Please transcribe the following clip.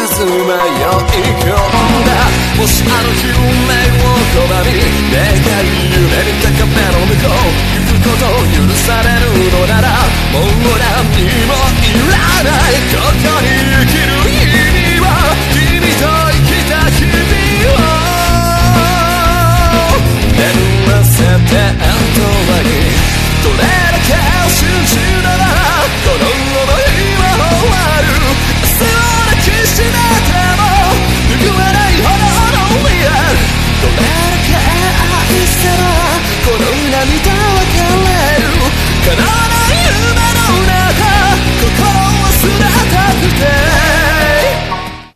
ず迷い込んだ。もしあの日運命を拒み願い夢見た壁の向こう行くことを許されるのならもう何もいらない。ここに生きる